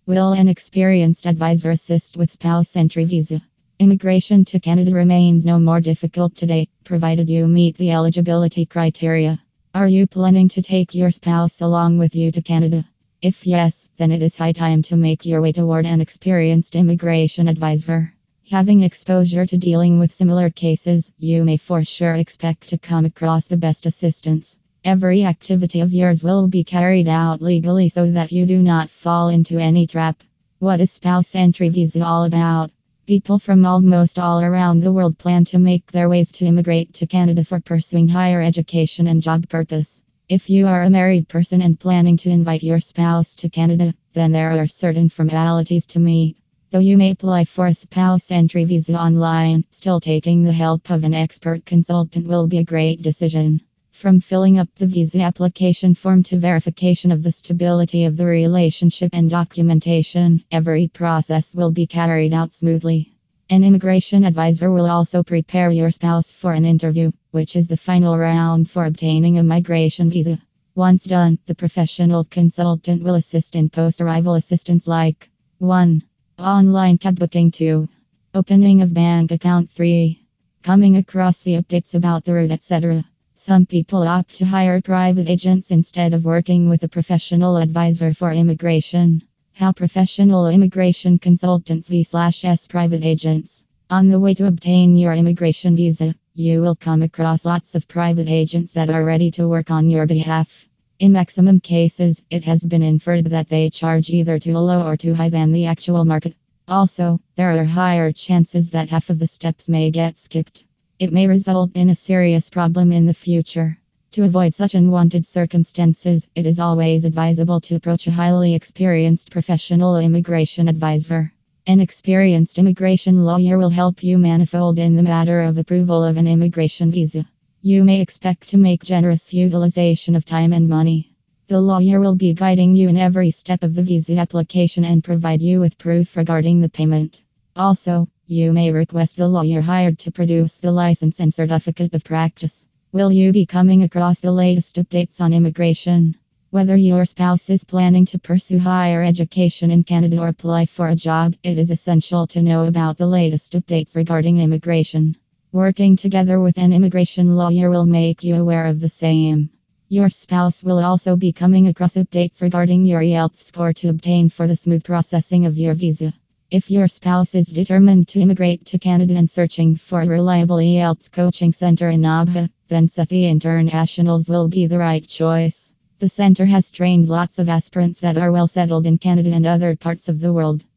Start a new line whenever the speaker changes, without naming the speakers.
Will an experienced advisor assist with spouse entry visa? Immigration to Canada remains no more difficult today, provided you meet the eligibility criteria. Are you planning to take your spouse along with you to Canada? If yes, then it is high time to make your way toward an experienced immigration advisor. Having exposure to dealing with similar cases, you may for sure expect to come across the best assistance. Every activity of yours will be carried out legally so that you do not fall into any trap. What is spouse entry visa all about? People from almost all around the world plan to make their ways to immigrate to Canada for pursuing higher education and job purpose. If you are a married person and planning to invite your spouse to Canada, then there are certain formalities to meet. Though you may apply for a spouse entry visa online, still taking the help of an expert consultant will be a great decision. From filling up the visa application form to verification of the stability of the relationship and documentation, every process will be carried out smoothly. An immigration advisor will also prepare your spouse for an interview, which is the final round for obtaining a migration visa. Once done, the professional consultant will assist in post-arrival assistance like 1. Online cab booking. 2. Opening of bank account. 3. Coming across the updates about the route, etc. Some people opt to hire private agents instead of working with a professional advisor for immigration. How professional immigration consultants v/s private agents. On the way to obtain your immigration visa, you will come across lots of private agents that are ready to work on your behalf. In maximum cases, it has been inferred that they charge either too low or too high than the actual market. Also, there are higher chances that half of the steps may get skipped. It may result in a serious problem in the future. To avoid such unwanted circumstances, it is always advisable to approach a highly experienced professional immigration advisor. An experienced immigration lawyer will help you manifold in the matter of approval of an immigration visa. You may expect to make generous utilization of time and money. The lawyer will be guiding you in every step of the visa application and provide you with proof regarding the payment. Also, you may request the lawyer hired to produce the license and certificate of practice. Will you be coming across the latest updates on immigration? Whether your spouse is planning to pursue higher education in Canada or apply for a job, it is essential to know about the latest updates regarding immigration. Working together with an immigration lawyer will make you aware of the same. Your spouse will also be coming across updates regarding your IELTS score to obtain for the smooth processing of your visa. If your spouse is determined to immigrate to Canada and searching for a reliable IELTS coaching center in Ottawa, then Sethi Internationals will be the right choice. The center has trained lots of aspirants that are well settled in Canada and other parts of the world.